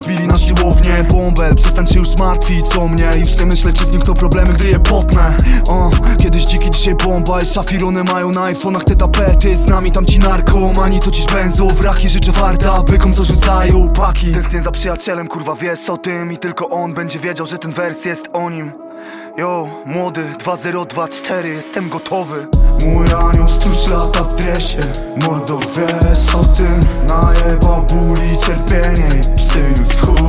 Bili na siłownię, bąbel, przestań się już martwić o mnie. Już nie myślę, czy znikną problemy, gdy je potnę. Kiedyś dziki, dzisiaj bomba i szafirony mają na iPhone'ach te tapety. Z nami tamci narkomani, to dziś benzo, wraki, życzę warta bykom, co rzucają paki. Tęsknię za przyjacielem, kurwa wiesz o tym. I tylko on będzie wiedział, że ten wers jest o nim. Yo, młody, 2024, jestem gotowy. Mój anioł stróż lata w dresie. Mordo, wiesz o tym. Najebał ból i cierpienie i przyniósł chuj.